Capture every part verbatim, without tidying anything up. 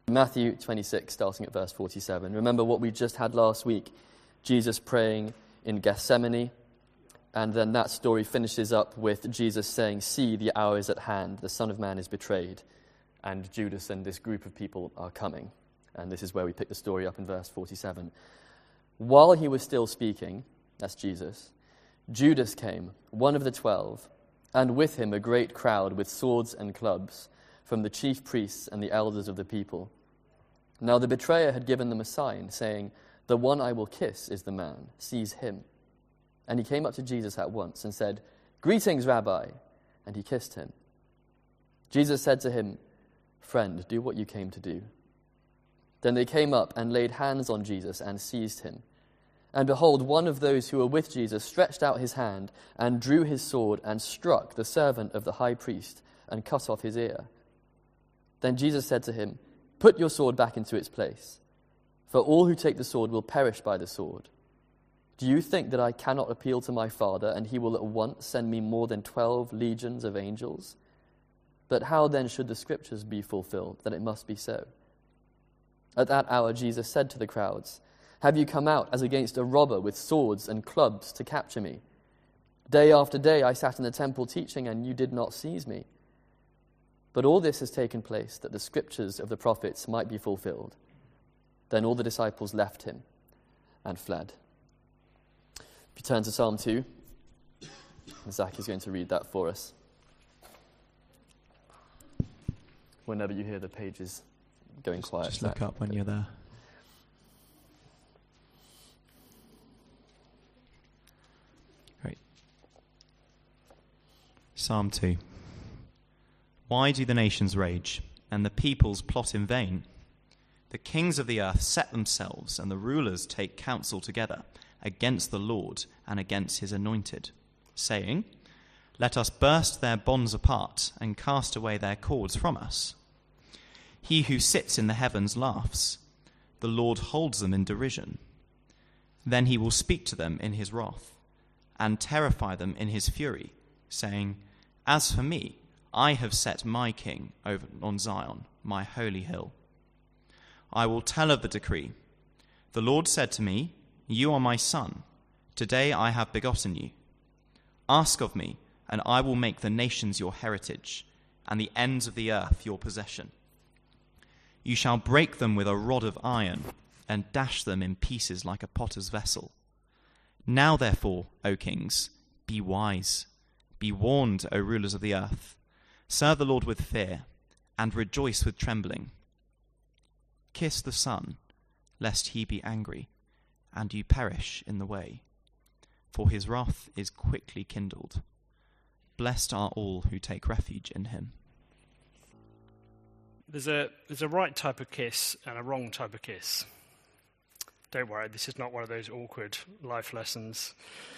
Matthew twenty-six, starting at verse forty-seven. Remember what we just had last week, Jesus praying in Gethsemane, and then that story finishes up with Jesus saying, "See, the hour is at hand, the Son of Man is betrayed, and Judas and this group of people are coming." And this is where we pick the story up in verse forty-seven. While he was still speaking, that's Jesus, Judas came, one of the twelve, and with him a great crowd with swords and clubs, from the chief priests and the elders of the people. Now the betrayer had given them a sign, saying, "The one I will kiss is the man, seize him." And he came up to Jesus at once and said, "Greetings, Rabbi," and he kissed him. Jesus said to him, "Friend, do what you came to do." Then they came up and laid hands on Jesus and seized him. And behold, one of those who were with Jesus stretched out his hand and drew his sword and struck the servant of the high priest and cut off his ear. Then Jesus said to him, "Put your sword back into its place, for all who take the sword will perish by the sword. Do you think that I cannot appeal to my Father, and he will at once send me more than twelve legions of angels? But how then should the scriptures be fulfilled, that it must be so?" At that hour Jesus said to the crowds, "Have you come out as against a robber with swords and clubs to capture me? Day after day I sat in the temple teaching, and you did not seize me. But all this has taken place that the scriptures of the prophets might be fulfilled." Then all the disciples left him and fled. If you turn to Psalm two, Zach is going to read that for us. Whenever you hear the pages going just, quiet. Just look Zach. up when you're there. Great. Psalm two. Why do the nations rage, and the peoples plot in vain? The kings of the earth set themselves, and the rulers take counsel together against the Lord and against his anointed, saying, "Let us burst their bonds apart and cast away their cords from us." He who sits in the heavens laughs. The Lord holds them in derision. Then he will speak to them in his wrath and terrify them in his fury, saying, "As for me, I have set my king over on Zion, my holy hill. I will tell of the decree. The Lord said to me, 'You are my son. Today I have begotten you. Ask of me, and I will make the nations your heritage, and the ends of the earth your possession. You shall break them with a rod of iron, and dash them in pieces like a potter's vessel. Now therefore, O kings, be wise. Be warned, O rulers of the earth. Serve the Lord with fear, and rejoice with trembling. Kiss the Son, lest he be angry, and you perish in the way, for his wrath is quickly kindled. Blessed are all who take refuge in him." There's a there's a right type of kiss and a wrong type of kiss. Don't worry, this is not one of those awkward life lessons.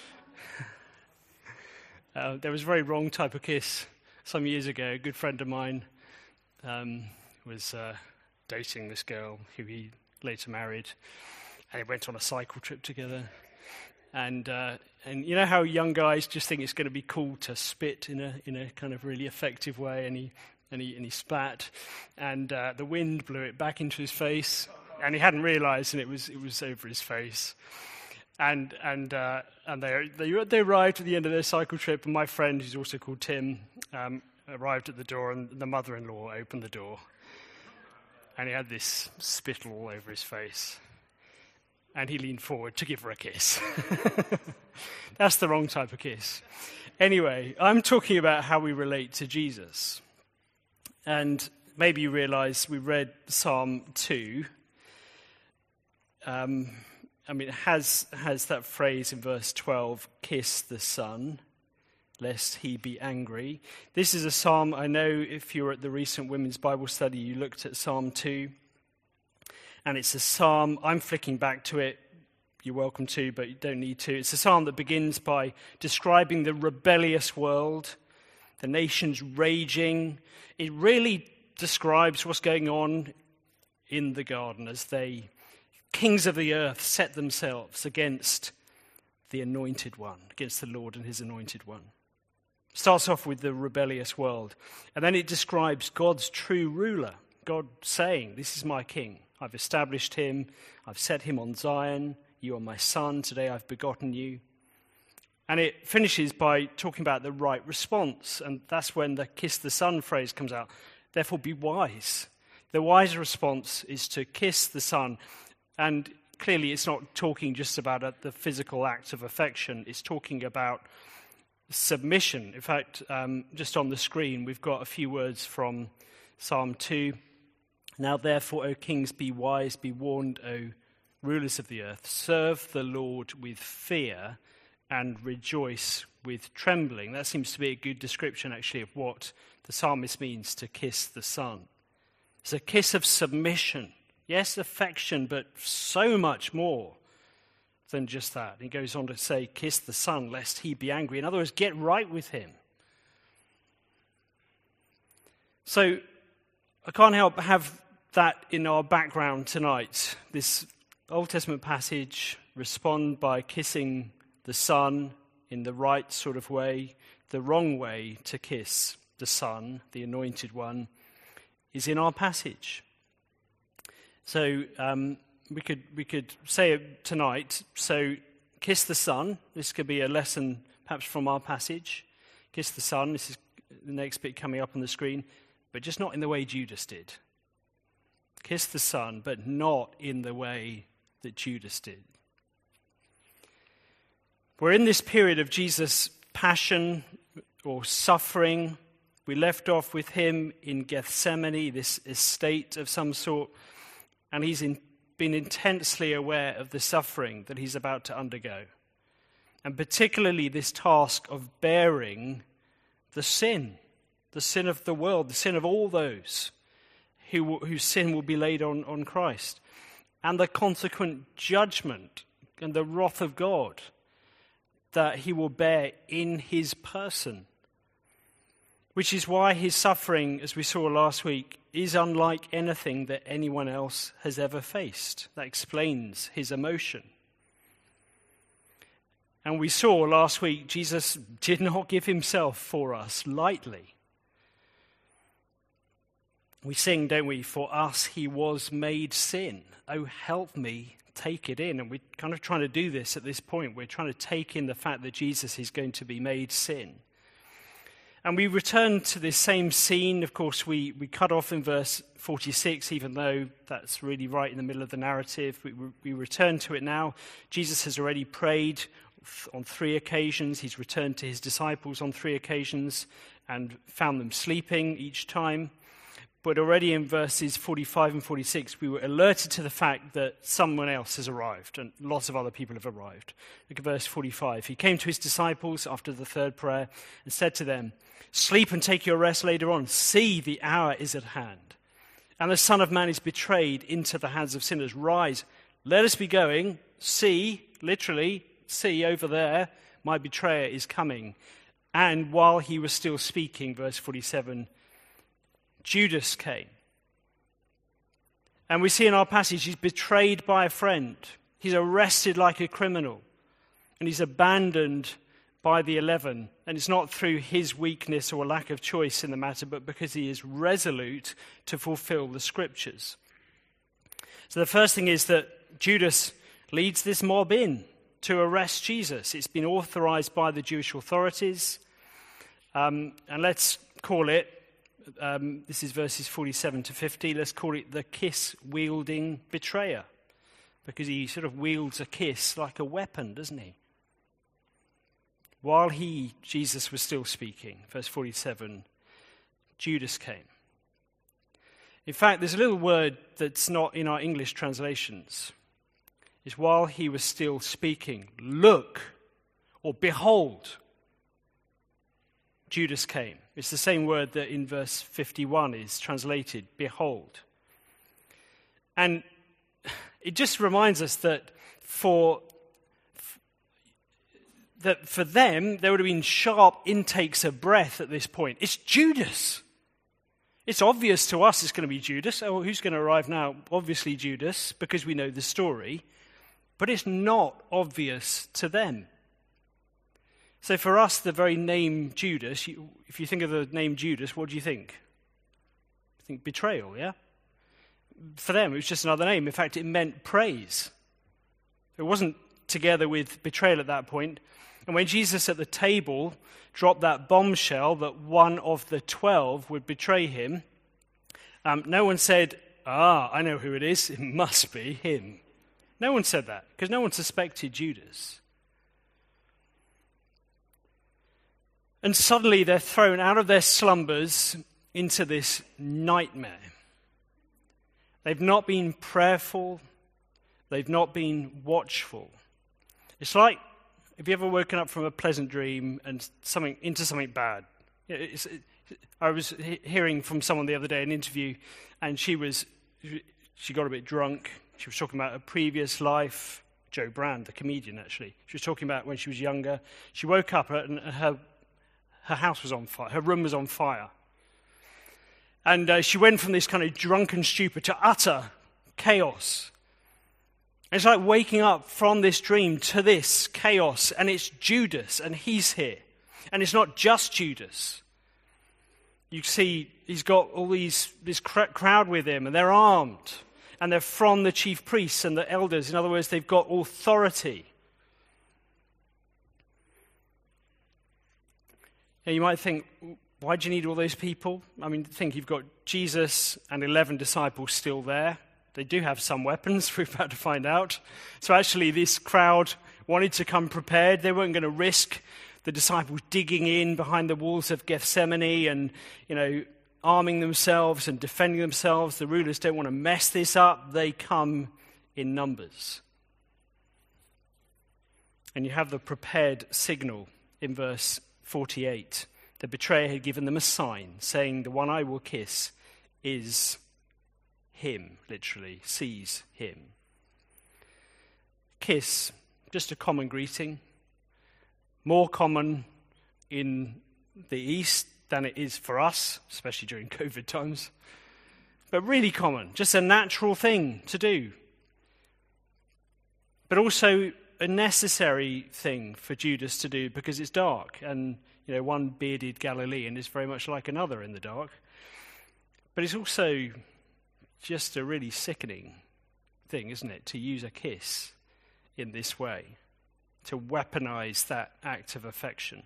uh, there was a very wrong type of kiss some years ago. A good friend of mine um, was uh, dating this girl who he later married, and they went on a cycle trip together. And uh, and you know how young guys just think it's going to be cool to spit in a in a kind of really effective way, and he and he and he spat, and uh, the wind blew it back into his face, and he hadn't realised, and it was it was over his face. And and uh, and they they they arrived at the end of their cycle trip, and my friend, who's also called Tim, um, arrived at the door, and the mother-in-law opened the door, and he had this spittle all over his face, and he leaned forward to give her a kiss. That's the wrong type of kiss. Anyway, I'm talking about how we relate to Jesus, and maybe you realise we read Psalm two. Um. I mean, it has, has that phrase in verse twelve, "Kiss the Son, lest he be angry." This is a psalm, I know if you were at the recent Women's Bible Study, you looked at Psalm two. And it's a psalm, I'm flicking back to it, you're welcome to, but you don't need to. It's a psalm that begins by describing the rebellious world, the nations raging. It really describes what's going on in the garden as they... kings of the earth set themselves against the anointed one, against the Lord and his anointed one. Starts off with the rebellious world. And then it describes God's true ruler, God saying, this is my king. I've established him. I've set him on Zion. You are my son. Today I've begotten you. And it finishes by talking about the right response. And that's when the kiss the son phrase comes out. Therefore be wise. The wise response is to kiss the son. And clearly it's not talking just about a, the physical act of affection. It's talking about submission. In fact, um, just on the screen, we've got a few words from Psalm two. Now therefore, O kings, be wise, be warned, O rulers of the earth. Serve the Lord with fear and rejoice with trembling. That seems to be a good description, actually, of what the psalmist means to kiss the son. It's a kiss of submission. Yes, affection, but so much more than just that. He goes on to say, kiss the son, lest he be angry. In other words, get right with him. So I can't help but have that in our background tonight. This Old Testament passage, respond by kissing the son in the right sort of way. The wrong way to kiss the son, the anointed one, is in our passage. So um, we could we could say it tonight. So kiss the son. This could be a lesson perhaps from our passage. Kiss the son. This is the next bit coming up on the screen. But just not in the way Judas did. Kiss the son, but not in the way that Judas did. We're in this period of Jesus' passion or suffering. We left off with him in Gethsemane, this estate of some sort, and he's in, been intensely aware of the suffering that he's about to undergo, and particularly this task of bearing the sin, the sin of the world, the sin of all those who, whose sin will be laid on, on Christ, and the consequent judgment and the wrath of God that he will bear in his person. Which is why his suffering, as we saw last week, is unlike anything that anyone else has ever faced. That explains his emotion. And we saw last week, Jesus did not give himself for us lightly. We sing, don't we, for us he was made sin. Oh, help me take it in. And we're kind of trying to do this at this point. We're trying to take in the fact that Jesus is going to be made sin. And we return to this same scene. Of course, we, we cut off in verse forty-six, even though that's really right in the middle of the narrative. We, we return to it now. Jesus has already prayed on three occasions. He's returned to his disciples on three occasions and found them sleeping each time. But already in verses forty-five and forty-six, we were alerted to the fact that someone else has arrived, and lots of other people have arrived. Look at verse forty-five. He came to his disciples after the third prayer and said to them, "Sleep and take your rest later on. See, the hour is at hand. And the Son of Man is betrayed into the hands of sinners. Rise, let us be going. See," literally, see over there, "my betrayer is coming." And while he was still speaking, verse forty-seven, Judas came. And we see in our passage he's betrayed by a friend. He's arrested like a criminal. And he's abandoned by the eleven. And it's not through his weakness or lack of choice in the matter, but because he is resolute to fulfill the scriptures. So the first thing is that Judas leads this mob in to arrest Jesus. It's been authorized by the Jewish authorities. Um, and let's call it, Um, this is verses forty-seven to fifty. Let's call it the kiss-wielding betrayer, because he sort of wields a kiss like a weapon, doesn't he? While he, Jesus, was still speaking, verse forty-seven, Judas came. In fact, there's a little word that's not in our English translations. It's while he was still speaking. Look, or behold, Judas came. It's the same word that in verse fifty-one is translated, behold. And it just reminds us that for, that for them, there would have been sharp intakes of breath at this point. It's Judas. It's obvious to us it's going to be Judas. Oh, who's going to arrive now? Obviously Judas, because we know the story. But it's not obvious to them. So for us, the very name Judas, you, if you think of the name Judas, what do you think? You think betrayal, yeah? for them, it was just another name. In fact, it meant praise. It wasn't together with betrayal at that point. And when Jesus at the table dropped that bombshell that one of the twelve would betray him, um, no one said, ah, I know who it is. It must be him. No one said that because no one suspected Judas. And suddenly they're thrown out of their slumbers into this nightmare. They've not been prayerful. They've not been watchful. It's like, have you ever woken up from a pleasant dream and something into something bad? It's, it, I was he- hearing from someone the other day an interview, and she was she got a bit drunk. She was talking about her previous life. Joe Brand, the comedian, actually. She was talking about when she was younger. She woke up and her her house was on fire. Her room was on fire. And uh, she went from this kind of drunken stupor to utter chaos. It's like waking up from this dream to this chaos, and it's Judas, and he's here. And it's not just Judas. You see, he's got all these this cr- crowd with him, and they're armed, and they're from the chief priests and the elders. In other words, they've got authority. Now, you might think, why do you need all those people? I mean, think you've got Jesus and eleven disciples still there. They do have some weapons, we're about to find out. So actually, this crowd wanted to come prepared. They weren't going to risk the disciples digging in behind the walls of Gethsemane and, you know, arming themselves and defending themselves. The rulers don't want to mess this up. They come in numbers. And you have the prepared signal in verse forty-eight. The betrayer had given them a sign, saying, the one I will kiss is him, literally, sees him. Kiss, just a common greeting. More common in the East than it is for us, especially during COVID times. But really common, just a natural thing to do. But also a necessary thing for Judas to do because it's dark, and you know, one bearded Galilean is very much like another in the dark. But it's also just a really sickening thing, isn't it, to use a kiss in this way, to weaponize that act of affection.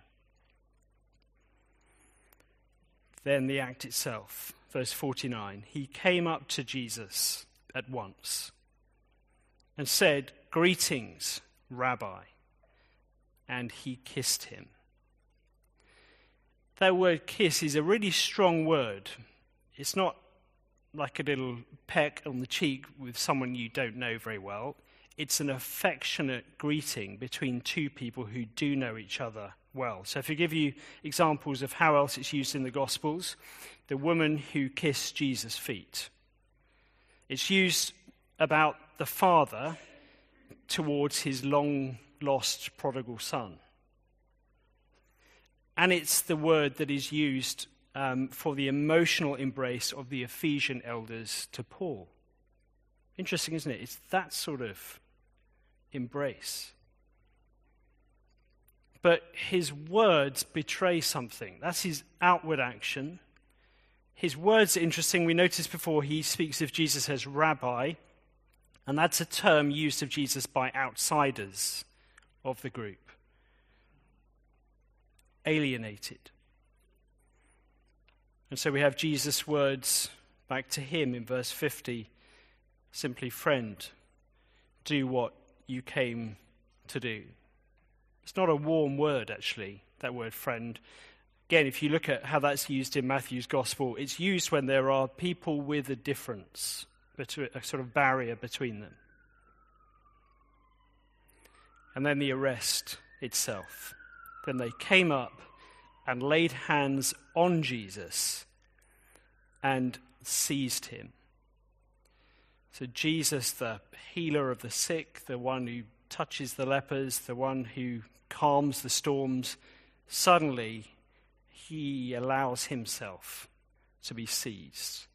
Then the act itself, verse forty-nine, he came up to Jesus at once and said, greetings, Rabbi, and he kissed him. That word kiss is a really strong word. It's not like a little peck on the cheek with someone you don't know very well. It's an affectionate greeting between two people who do know each other well. So if I give you examples of how else it's used in the Gospels, the woman who kissed Jesus' feet. It's used about the father towards his long-lost prodigal son. And it's the word that is used um, for the emotional embrace of the Ephesian elders to Paul. Interesting, isn't it? It's that sort of embrace. But his words betray something. That's his outward action. His words are interesting. We noticed before he speaks of Jesus as rabbi, and that's a term used of Jesus by outsiders of the group. Alienated. And so we have Jesus' words back to him in verse fifty, simply, friend, do what you came to do. It's not a warm word, actually, that word friend. Again, if you look at how that's used in Matthew's gospel, it's used when there are people with a difference, a sort of barrier between them. And then the arrest itself. Then they came up and laid hands on Jesus and seized him. So Jesus, the healer of the sick, the one who touches the lepers, the one who calms the storms, suddenly he allows himself to be seized.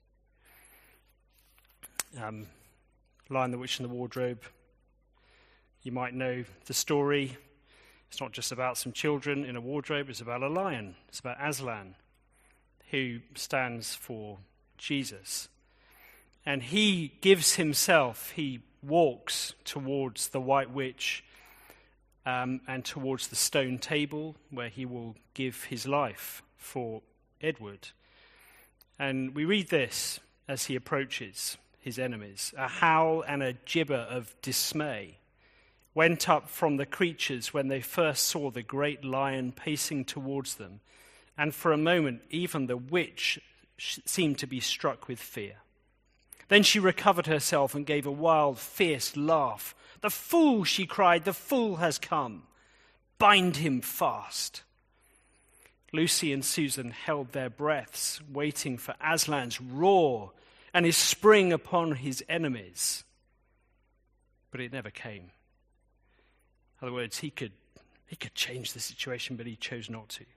Um, Lion, the Witch, and the Wardrobe. You might know the story. It's not just about some children in a wardrobe, it's about a lion. It's about Aslan, who stands for Jesus. And he gives himself, he walks towards the White Witch um, and towards the stone table where he will give his life for Edward. And we read this as he approaches his enemies. A howl and a gibber of dismay went up from the creatures when they first saw the great lion pacing towards them, and for a moment even the witch seemed to be struck with fear. Then she recovered herself and gave a wild, fierce laugh. "The fool," she cried, "the fool has come. Bind him fast." Lucy and Susan held their breaths, waiting for Aslan's roar and his spring upon his enemies. But it never came. In other words, he could, he could change the situation, but he chose not to.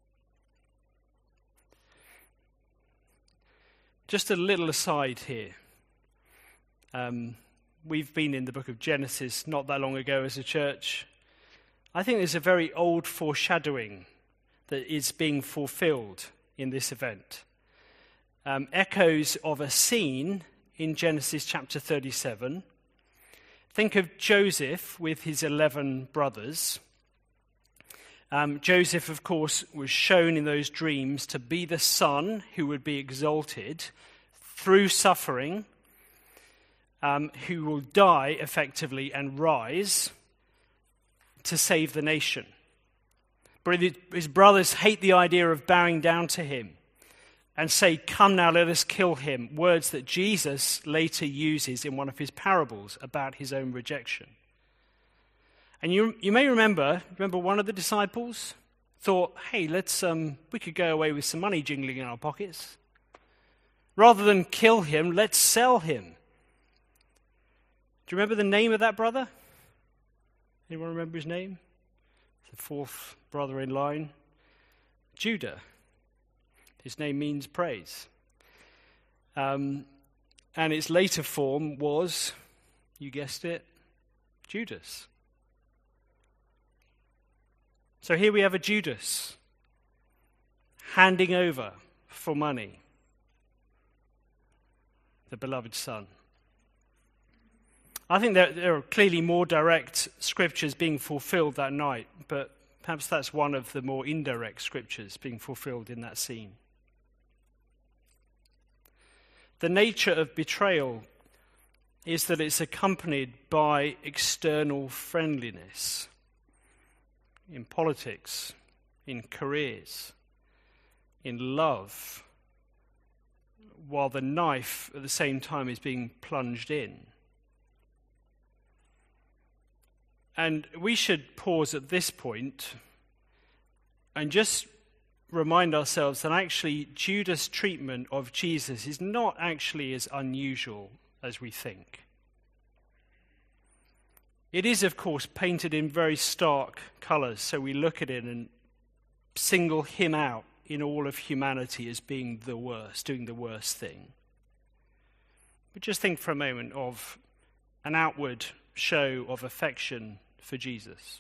Just a little aside here. Um, we've been in the book of Genesis not that long ago as a church. I think there's a very old foreshadowing that is being fulfilled in this event. Um, echoes of a scene in Genesis chapter thirty-seven. Think of Joseph with his eleven brothers. Um, Joseph, of course, was shown in those dreams to be the son who would be exalted through suffering, um, who will die effectively and rise to save the nation. But his brothers hate the idea of bowing down to him and say, "Come now, let us kill him," words that Jesus later uses in one of his parables about his own rejection. And you you may remember, remember one of the disciples thought, hey, let's um, we could go away with some money jingling in our pockets. Rather than kill him, let's sell him. Do you remember the name of that brother? Anyone remember his name? The fourth brother in line. Judah. His name means praise. Um, and its later form was, you guessed it, Judas. So here we have a Judas handing over for money the beloved son. I think that there are clearly more direct scriptures being fulfilled that night, but perhaps that's one of the more indirect scriptures being fulfilled in that scene. The nature of betrayal is that it's accompanied by external friendliness in politics, in careers, in love, while the knife at the same time is being plunged in. And we should pause at this point and just remind ourselves that actually Judas' treatment of Jesus is not actually as unusual as we think. It is, of course, painted in very stark colors, so we look at it and single him out in all of humanity as being the worst, doing the worst thing. But just think for a moment of an outward show of affection for Jesus,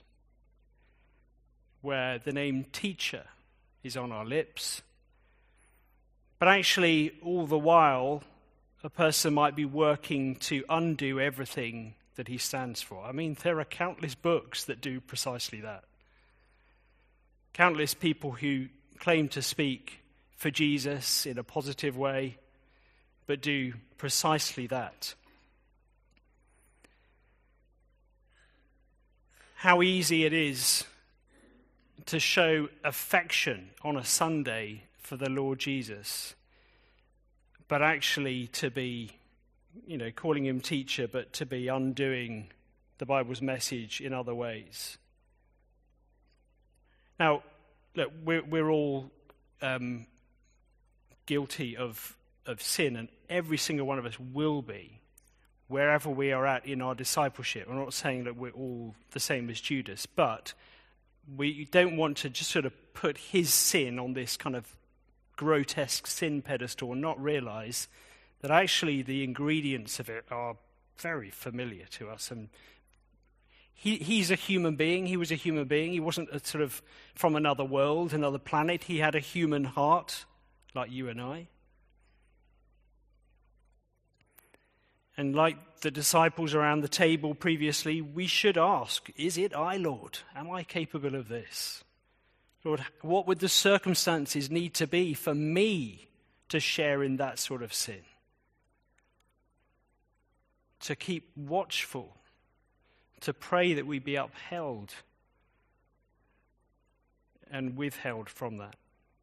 where the name teacher is on our lips, but actually all the while a person might be working to undo everything that he stands for. I mean, there are countless books that do precisely that. Countless people who claim to speak for Jesus in a positive way, but do precisely that. How easy it is to show affection on a Sunday for the Lord Jesus, but actually to be, you know, calling him teacher, but to be undoing the Bible's message in other ways. Now, look, we're, we're all um, guilty of, of sin, and every single one of us will be, wherever we are at in our discipleship. I'm not saying that we're all the same as Judas, but we don't want to just sort of put his sin on this kind of grotesque sin pedestal and not realize that actually the ingredients of it are very familiar to us. And he, he's a human being. He was a human being. He wasn't a sort of from another world, another planet. He had a human heart like you and I. And like the disciples around the table previously, we should ask, is it I, Lord? Am I capable of this? Lord, what would the circumstances need to be for me to share in that sort of sin? To keep watchful, to pray that we be upheld and withheld from that.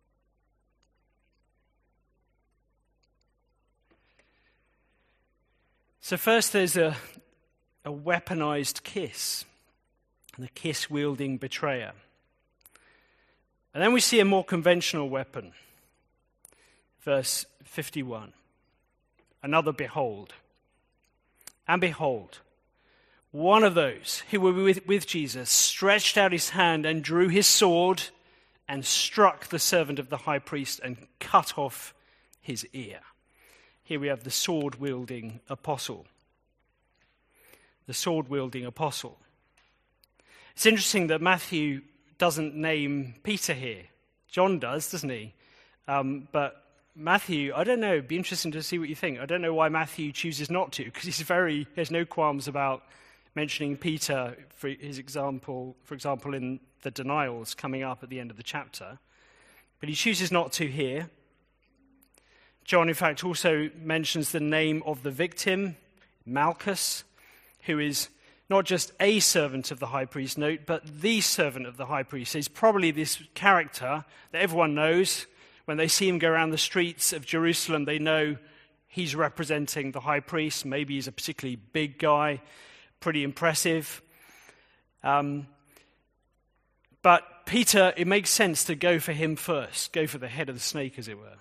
So first there's a, a weaponized kiss, the kiss-wielding betrayer. And then we see a more conventional weapon. Verse fifty-one. Another behold. And behold, one of those who were with, with Jesus stretched out his hand and drew his sword and struck the servant of the high priest and cut off his ear. Here we have the sword-wielding apostle. The sword-wielding apostle. It's interesting that Matthew doesn't name Peter here. John does, doesn't he? Um, but Matthew, I don't know, it'd be interesting to see what you think. I don't know why Matthew chooses not to, because he's very, he has no qualms about mentioning Peter, for his example, for example, in the denials coming up at the end of the chapter. But he chooses not to here. John, in fact, also mentions the name of the victim, Malchus, who is not just a servant of the high priest, note, but the servant of the high priest. He's probably this character that everyone knows. When they see him go around the streets of Jerusalem, they know he's representing the high priest. Maybe he's a particularly big guy, pretty impressive. Um, but Peter, it makes sense to go for him first, go for the head of the snake, as it were.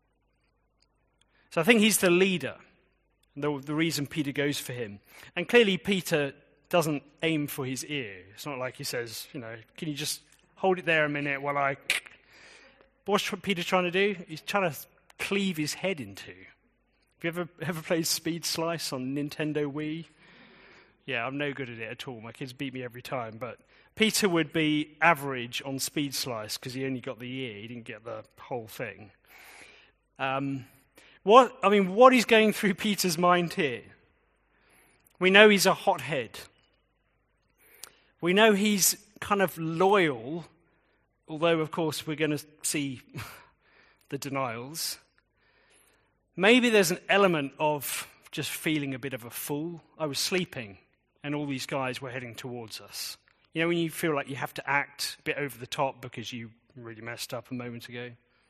So I think he's the leader, the, the reason Peter goes for him. And clearly Peter doesn't aim for his ear. It's not like he says, you know, can you just hold it there a minute while I... What's Peter trying to do? He's trying to cleave his head into. Have you ever, ever played Speed Slice on Nintendo Wii? Yeah, I'm no good at it at all. My kids beat me every time. But Peter would be average on Speed Slice because he only got the ear. He didn't get the whole thing. Um, what I mean, what is going through Peter's mind here? We know he's a hothead. We know he's kind of loyal, although, of course, we're going to see the denials. Maybe there's an element of just feeling a bit of a fool. I was sleeping, and all these guys were heading towards us. You know, when you feel like you have to act a bit over the top because you really messed up a moment ago.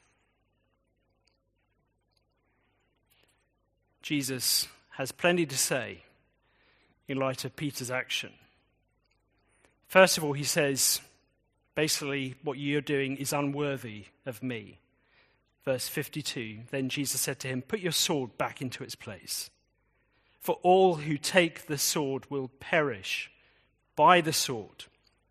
Jesus has plenty to say in light of Peter's action. First of all, he says, basically, what you're doing is unworthy of me. Verse fifty-two, then Jesus said to him, put your sword back into its place. For all who take the sword will perish by the sword.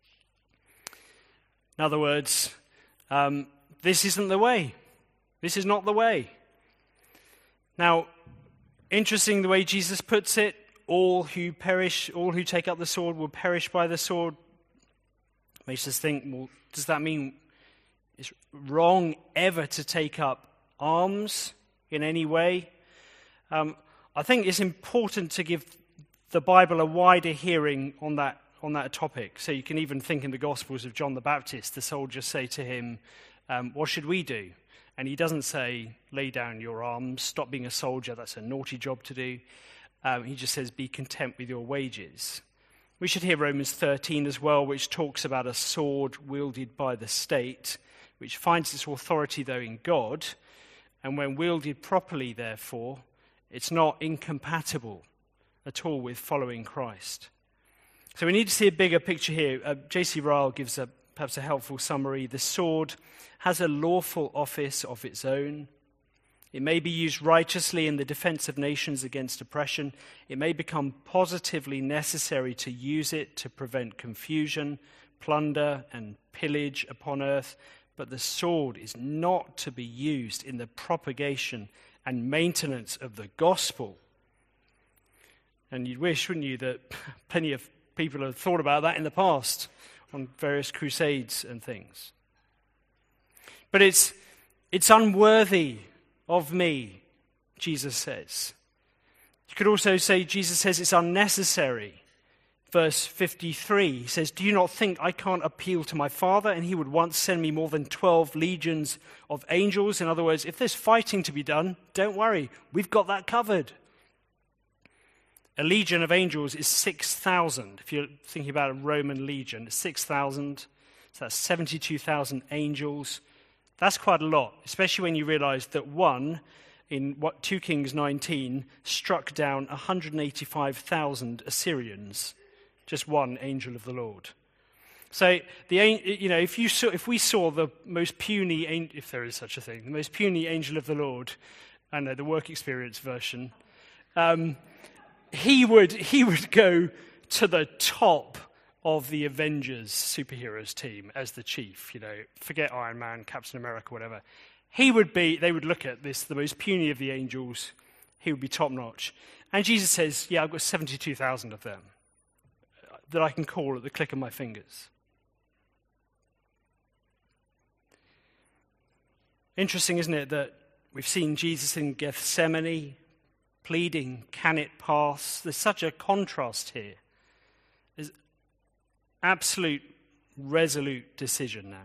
In other words, um, this isn't the way. This is not the way. Now, interesting the way Jesus puts it, all who perish, all who take up the sword will perish by the sword. Makes us think, well, does that mean it's wrong ever to take up arms in any way? Um, I think it's important to give the Bible a wider hearing on that on that topic. So you can even think in the Gospels of John the Baptist, the soldiers say to him, um, what should we do? And he doesn't say, lay down your arms, stop being a soldier, that's a naughty job to do. Um, he just says, be content with your wages. We should hear Romans thirteen as well, which talks about a sword wielded by the state, which finds its authority, though, in God. And when wielded properly, therefore, it's not incompatible at all with following Christ. So we need to see a bigger picture here. Uh, J C Ryle gives a, perhaps a helpful summary. The sword has a lawful office of its own. It may be used righteously in the defense of nations against oppression. It may become positively necessary to use it to prevent confusion, plunder, and pillage upon earth. But the sword is not to be used in the propagation and maintenance of the gospel. And you'd wish, wouldn't you, that plenty of people have thought about that in the past on various crusades and things. But it's it's unworthy of me, Jesus says. You could also say Jesus says it's unnecessary. Verse fifty-three, he says, "Do you not think I can't appeal to my Father, and he would once send me more than twelve legions of angels?" In other words, if there's fighting to be done, don't worry, we've got that covered. A legion of angels is six thousand. If you're thinking about a Roman legion, it's six thousand. So that's seventy-two thousand angels. That's quite a lot, especially when you realize that one, in what two Kings nineteen, struck down one hundred eighty-five thousand Assyrians. Just one angel of the Lord. So the you know if you saw if we saw the most puny, if there is such a thing, the most puny angel of the Lord, I know the work experience version, um, he would he would go to the top of the Avengers superheroes team as the chief. You know, forget Iron Man, Captain America, whatever. He would be. They would look at this, the most puny of the angels. He would be top notch. And Jesus says, "Yeah, I've got seventy-two thousand of them that I can call at the click of my fingers." Interesting, isn't it, that we've seen Jesus in Gethsemane pleading, "Can it pass?" There's such a contrast here. There's absolute, resolute decision now.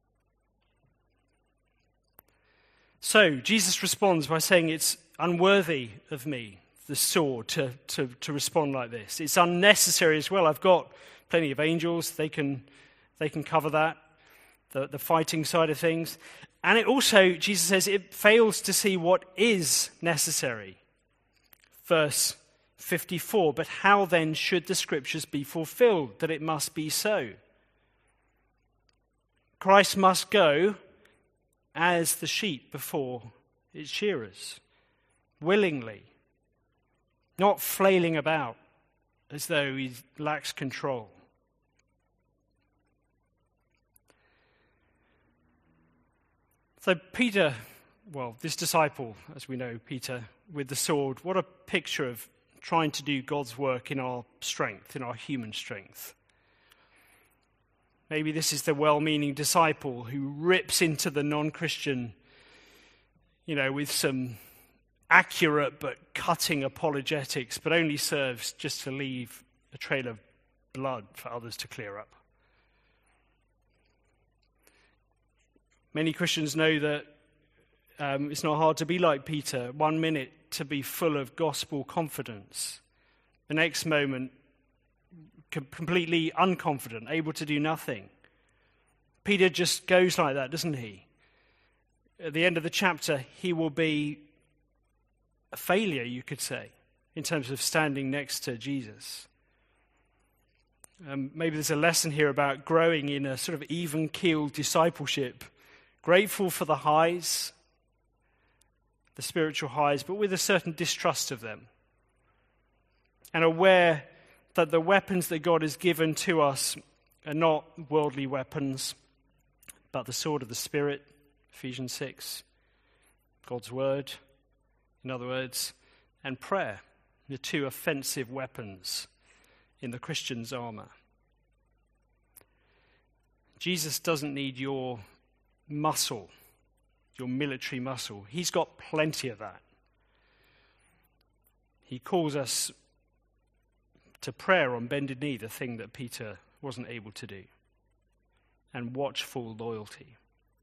So Jesus responds by saying, "It's unworthy of me, the sword, to, to, to respond like this. It's unnecessary as well. I've got plenty of angels. They can, they can cover that, the, the fighting side of things." And it also, Jesus says, it fails to see what is necessary. Verse fifty-four, "But how then should the scriptures be fulfilled, that it must be so?" Christ must go as the sheep before its shearers, willingly, not flailing about as though he lacks control. So Peter, well, this disciple, as we know, Peter, with the sword, what a picture of trying to do God's work in our strength, in our human strength. Maybe this is the well-meaning disciple who rips into the non-Christian, you know, with some accurate but cutting apologetics, but only serves just to leave a trail of blood for others to clear up. Many Christians know that um, it's not hard to be like Peter. One minute to be full of gospel confidence. The next moment, com- completely unconfident, able to do nothing. Peter just goes like that, doesn't he? At the end of the chapter, he will be a failure, you could say, in terms of standing next to Jesus. Um, maybe there's a lesson here about growing in a sort of even-keeled discipleship, grateful for the highs, the spiritual highs, but with a certain distrust of them. And aware that the weapons that God has given to us are not worldly weapons, but the sword of the Spirit, Ephesians six, God's word, in other words, and prayer, the two offensive weapons in the Christian's armor. Jesus doesn't need your muscle, your military muscle. He's got plenty of that. He calls us to prayer on bended knee, the thing that Peter wasn't able to do, and watchful loyalty.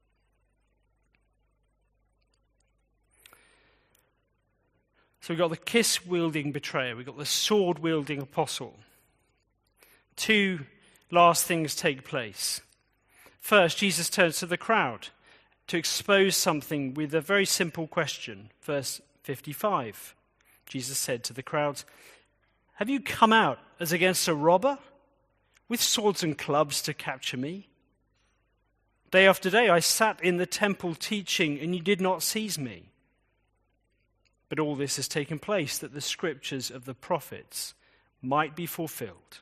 So we've got the kiss-wielding betrayer, we've got the sword-wielding apostle. Two last things take place. First, Jesus turns to the crowd to expose something with a very simple question. Verse fifty-five, Jesus said to the crowds, "Have you come out as against a robber, with swords and clubs to capture me? Day after day I sat in the temple teaching, and you did not seize me. But all this has taken place that the scriptures of the prophets might be fulfilled."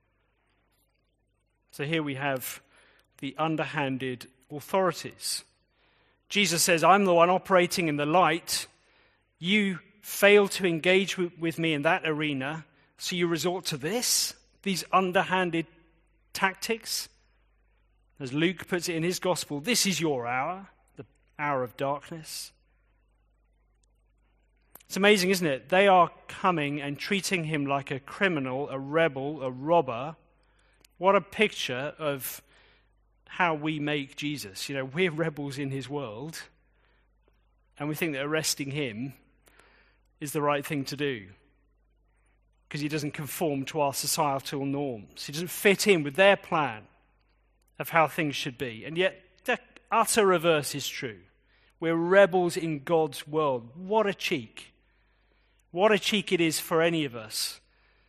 So here we have the underhanded authorities. Jesus says, "I'm the one operating in the light. You fail to engage with, with me in that arena, so you resort to this, these underhanded tactics." As Luke puts it in his gospel, this is your hour, the hour of darkness. It's amazing, isn't it? They are coming and treating him like a criminal, a rebel, a robber. What a picture of how we make Jesus. You know, we're rebels in his world, and we think that arresting him is the right thing to do because he doesn't conform to our societal norms. He doesn't fit in with their plan of how things should be. And yet, the utter reverse is true. We're rebels in God's world. What a cheek. What a cheek it is for any of us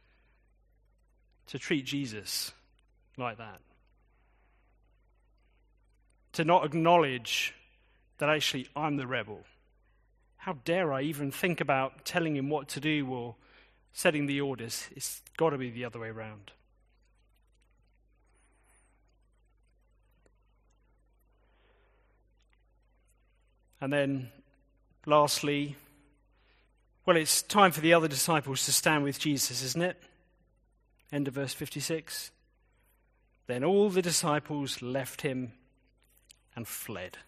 to treat Jesus like that. To not acknowledge that actually I'm the rebel. How dare I even think about telling him what to do or setting the orders? It's got to be the other way around. And then, lastly, well, it's time for the other disciples to stand with Jesus, isn't it? End of verse fifty-six. Then all the disciples left him and fled.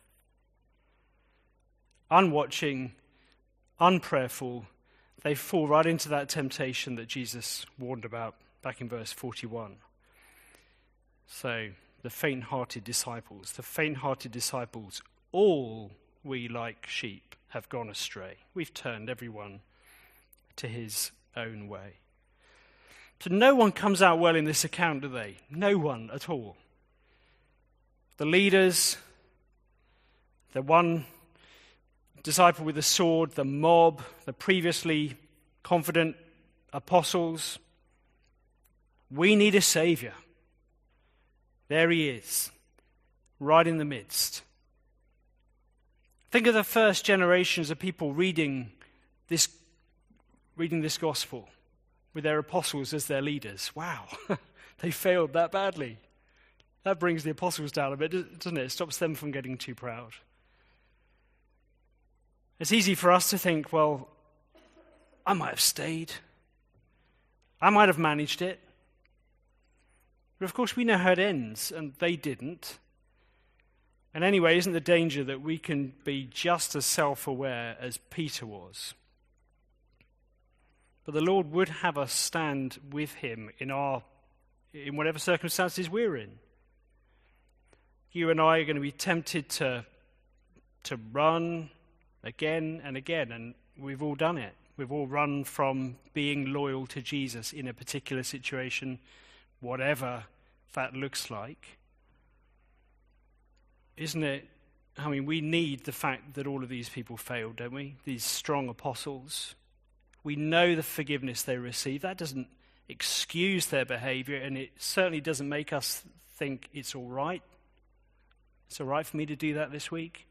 Unwatching, unprayerful, they fall right into that temptation that Jesus warned about back in verse forty-one. So, the faint-hearted disciples, the faint-hearted disciples, all we like sheep have gone astray. We've turned everyone to his own way. So no one comes out well in this account, do they? No one at all. The leaders, the one disciple with the sword, the mob, the previously confident apostles. We need a savior. There he is, right in the midst. Think of the first generations of people reading this, reading this gospel with their apostles as their leaders. Wow, they failed that badly. That brings the apostles down a bit, doesn't it? It stops them from getting too proud. It's easy for us to think, well, I might have stayed. I might have managed it. But of course we know how it ends, and they didn't. And anyway, isn't the danger that we can be just as self-aware as Peter was? But the Lord would have us stand with him in our, in whatever circumstances we're in. You and I are going to be tempted to, to run again and again, and we've all done it. We've all run from being loyal to Jesus in a particular situation, whatever that looks like. Isn't it? I mean, we need the fact that all of these people failed, don't we? These strong apostles. We know the forgiveness they received. That doesn't excuse their behavior, and it certainly doesn't make us think it's all right. It's all right for me to do that this week.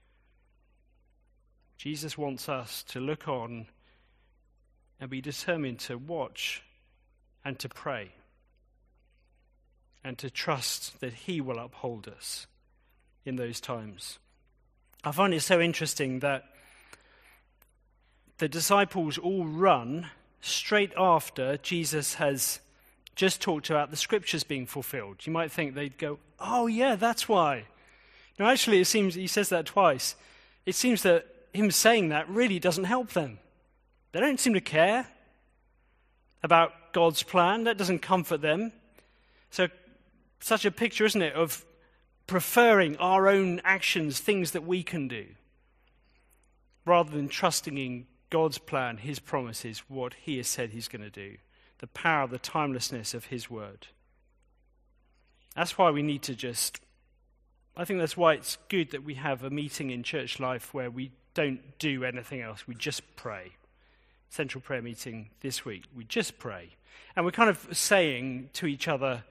Jesus wants us to look on and be determined to watch and to pray and to trust that he will uphold us in those times. I find it so interesting that the disciples all run straight after Jesus has just talked about the scriptures being fulfilled. You might think they'd go, oh yeah, that's why. No, actually it seems, he says that twice. It seems that him saying that really doesn't help them. They don't seem to care about God's plan. That doesn't comfort them. So, such a picture, isn't it, of preferring our own actions, things that we can do, rather than trusting in God's plan, his promises, what he has said he's going to do, the power, the timelessness of his word. That's why we need to just, I think that's why it's good that we have a meeting in church life where we don't do anything else. We just pray. Central prayer meeting this week. We just pray. And we're kind of saying to each other,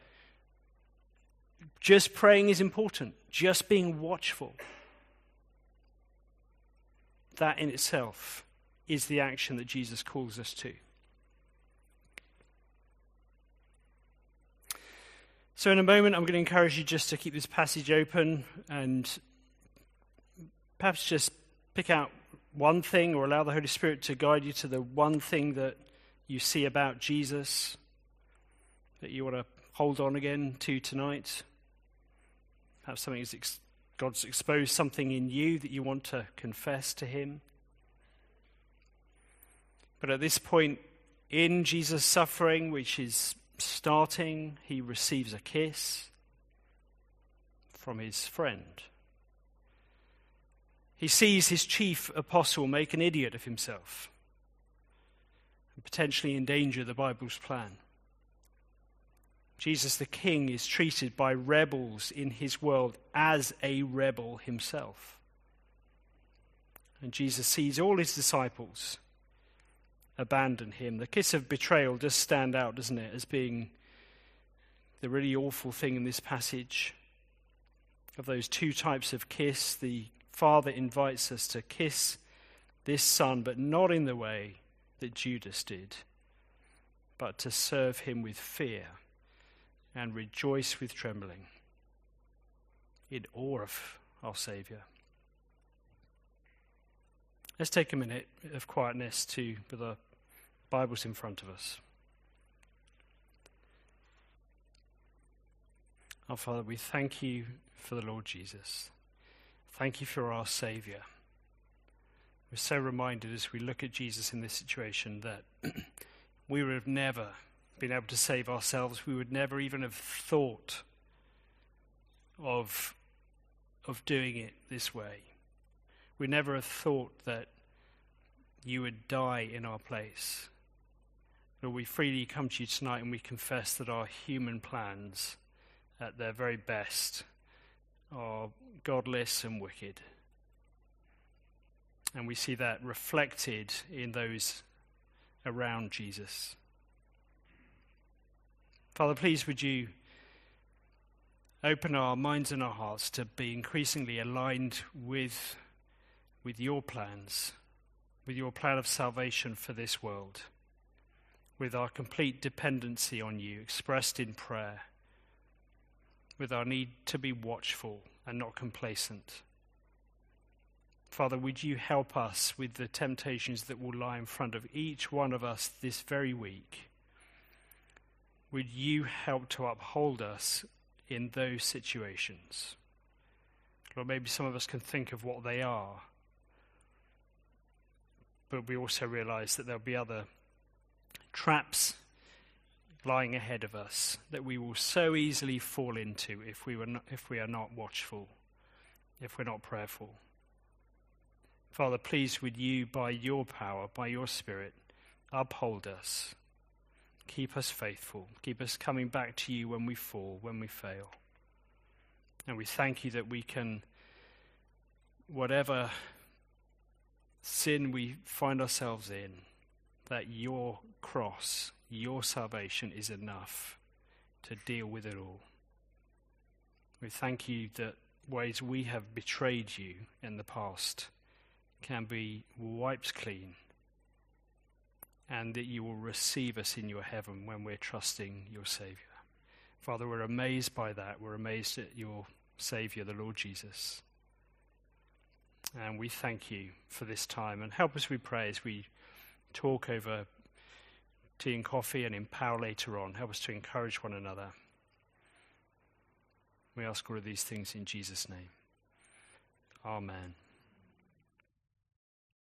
just praying is important. Just being watchful. That in itself is the action that Jesus calls us to. So in a moment, I'm going to encourage you just to keep this passage open and perhaps just pick out one thing or allow the Holy Spirit to guide you to the one thing that you see about Jesus that you want to hold on again to tonight. Perhaps something is ex- God's exposed something in you that you want to confess to him. But at this point in Jesus' suffering, which is starting, he receives a kiss from his friend. He sees his chief apostle make an idiot of himself and potentially endanger the Bible's plan. Jesus the King is treated by rebels in his world as a rebel himself. And Jesus sees all his disciples abandon him. The kiss of betrayal does stand out, doesn't it, as being the really awful thing in this passage. Of those two types of kiss, the Father invites us to kiss this Son, but not in the way that Judas did, but to serve him with fear and rejoice with trembling in awe of our Saviour. Let's take a minute of quietness to, with our Bibles in front of us. Our Father, we thank you for the Lord Jesus. Thank you for our Saviour. We're so reminded as we look at Jesus in this situation that we would have never been able to save ourselves. We would never even have thought of, of doing it this way. We never have thought that you would die in our place. Lord, we freely come to you tonight and we confess that our human plans, at their very best, are godless and wicked. And we see that reflected in those around Jesus. Father, please would you open our minds and our hearts to be increasingly aligned with, with your plans, with your plan of salvation for this world, with our complete dependency on you expressed in prayer, with our need to be watchful and not complacent. Father, would you help us with the temptations that will lie in front of each one of us this very week? Would you help to uphold us in those situations? Lord, maybe some of us can think of what they are, but we also realize that there'll be other traps lying ahead of us that we will so easily fall into if we were not, if we are not watchful, if we're not prayerful. Father, please would you, by your power, by your Spirit, uphold us, keep us faithful, keep us coming back to you when we fall, when we fail. And we thank you that we can, whatever sin we find ourselves in, that your cross, your salvation is enough to deal with it all. We thank you that ways we have betrayed you in the past can be wiped clean, and that you will receive us in your heaven when we're trusting your Saviour. Father, we're amazed by that. We're amazed at your Saviour, the Lord Jesus. And we thank you for this time. And help us, we pray, as we talk over tea and coffee and in power later on. Help us to encourage one another. We ask all of these things in Jesus' name. Amen.